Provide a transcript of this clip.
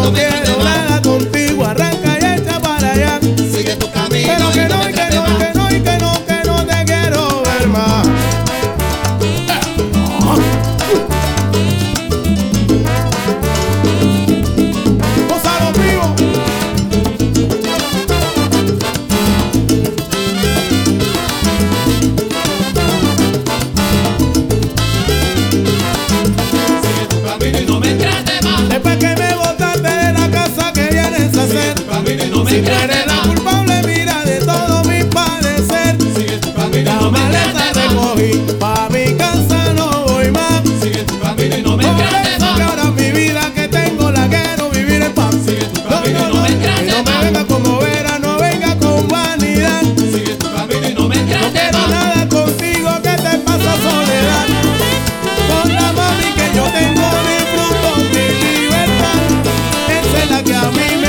no quiero nada contigo, arranca y echa para allá. Sigue tu camino. Pero que no, y que no, y que no, y que no, que no te quiero ver más. Gózalo vivo. Sigue tu camino y no me trates mal. Después que me botaste de la casa, ¿qué vienes a hacer? Sigue tu camino y no me Si tú eres trates la mal. culpable, mira de todo mi padecer. Sigue tu camino y La no me maleta trates mal. recogí, pa' mi casa no voy más. Sigue tu camino y no me Por trates eso que mal. ahora mi vida que tengo la quiero vivir en paz. Sigue tu No, camino no, y no me no, y trates no me mal. venga como vera, no venga con vanidad. Sigue tu camino y no me No trates quiero mal. nada contigo, ¿qué te pasa, soledad? Con la mami que yo tengo disfruto mi libertad. Esa es la que a mí me